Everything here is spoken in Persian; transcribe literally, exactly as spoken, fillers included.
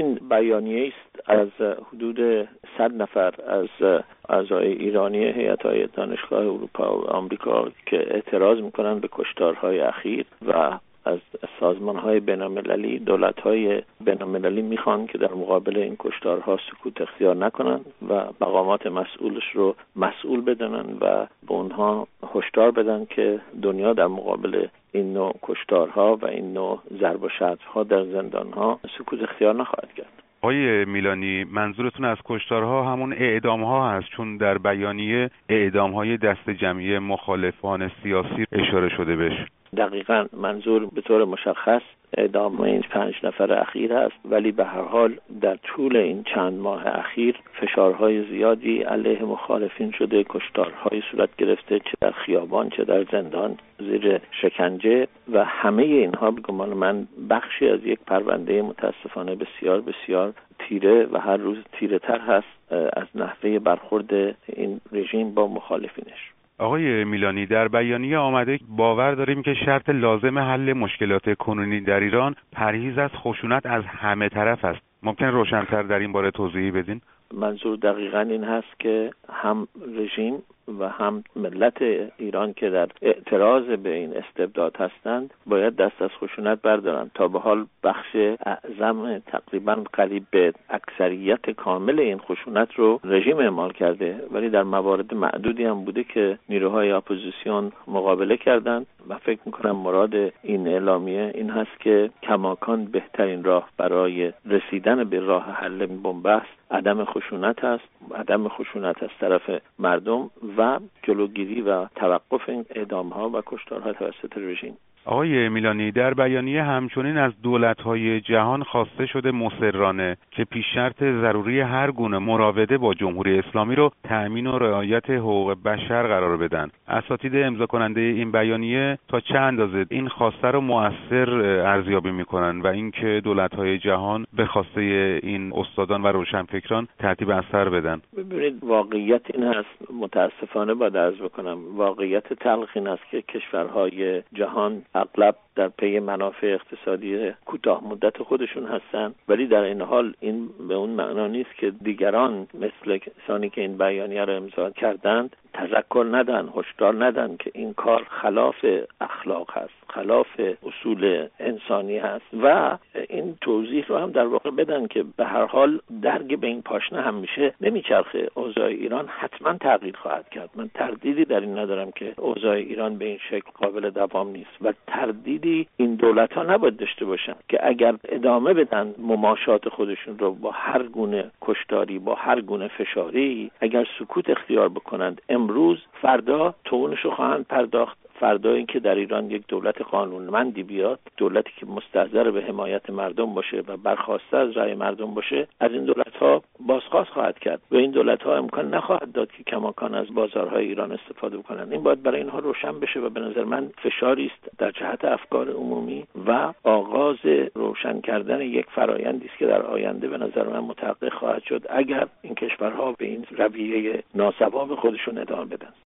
این بیانیه است از حدود صد نفر از اعضای ایرانی هیئت‌های دانشگاه اروپا و آمریکا که اعتراض می‌کنند به کشتارهای اخیر و از سازمان‌های بین‌المللی، دولت‌های بین‌المللی می‌خوان که در مقابل این کشتارها سکوت اختیار نکنند و مقامات مسئولش رو مسئول بدونن و به اونها هشدار بدن که دنیا در مقابل این نوع کشتارها و این نوع ضرب و شتم‌ها در زندان‌ها سکوت اختیار نخواهد کرد. آقای میلانی، منظورتون از کشتارها همون اعدام‌ها هست، چون در بیانیه اعدام‌های دست جمعی مخالفان سیاسی اشاره شده بهش. دقیقاً منظور به طور مشخص اعدام این پنج نفر اخیر است، ولی به هر حال در طول این چند ماه اخیر فشارهای زیادی علیه مخالفین شده، کشتارهای صورت گرفته، چه در خیابان چه در زندان، زیر شکنجه و همه اینها به گمان من بخشی از یک پرونده متاسفانه بسیار بسیار تیره و هر روز تیره تر هست از نحوه برخورد این رژیم با مخالفینش. آقای میلانی، در بیانیه آمده باور داریم که شرط لازم حل مشکلات کنونی در ایران پرهیز از خشونت از همه طرف است. ممکن روشن‌تر در این باره توضیحی بدین؟ منظور دقیقاً این هست که هم رژیم و هم ملت ایران که در اعتراض به این استبداد هستند باید دست از خشونت بردارند. تا به حال بخش اعظم تقریباً قریب به اکثریت کامل این خشونت رو رژیم اعمال کرده، ولی در موارد معدودی هم بوده که نیروهای اپوزیسیون مقابله کردند و فکر می‌کنم مراد این اعلامیه این هست که کماکان بهترین راه برای رسیدن به راه حل بنبست عدم خشونت است، عدم خشونت از طرف مردم و جلوگیری و توقف این اعدام‌ها و کشتارها توسط رژیم. آقای میلانی، در بیانیه همچنین از دولت‌های جهان خواسته شده مصرانه که پیش شرط ضروری هر گونه مراوده با جمهوری اسلامی رو تأمین و رعایت حقوق بشر قرار بدن. اساتید امضا کننده این بیانیه تا چه اندازه این خواسته رو مؤثر ارزیابی می‌کنن و اینکه دولت‌های جهان به خواسته این استادان و روشنفکران ترتیب اثر بدن؟ ببینید، واقعیت این هست، متاسفانه باید عرض بکنم، واقعیت تلخ این است که کشورهای جهان اغلب در پی منافع اقتصادی کوتاه مدت خودشون هستن، ولی در این حال این به اون معنا نیست که دیگران مثل کسانی که این بیانیه را امضا کردند تذکر ندن، هشدار ندن که این کار خلاف اخلاق هست، خلاف اصول انسانی هست و این توضیح رو هم در واقع بدن که به هر حال درگ به این پاشنه هم میشه نمیچرخه. اوضاع ایران حتما تغییر خواهد کرد. من تردیدی در این ندارم که اوضاع ایران به این شکل قابل دوام نیست و تردیدی این دولت ها نباید داشته باشن که اگر ادامه بدن مماشات خودشون رو با هر گونه کشتاری، با هر گونه فشاری، اگر سکوت اختیار بکنند امروز فردا توونشو خواهند پرداخت. فردا این که در ایران یک دولت قانونمندی بیاد، دولتی که مستحضر به حمایت مردم باشه و برخواسته از رأی مردم باشه، از این دولت‌ها بازخواست خواهد کرد و این دولت‌ها امکان نخواهد داد که کماکان از بازارهای ایران استفاده کنند. این باید برای اینها روشن بشه و به نظر من فشاری است در جهت افکار عمومی و آغاز روشن کردن یک فرآیندی است که در آینده به نظر من متحقق خواهد شد اگر این کشورها به این رویه ناسواب خودشون ادامه بدن.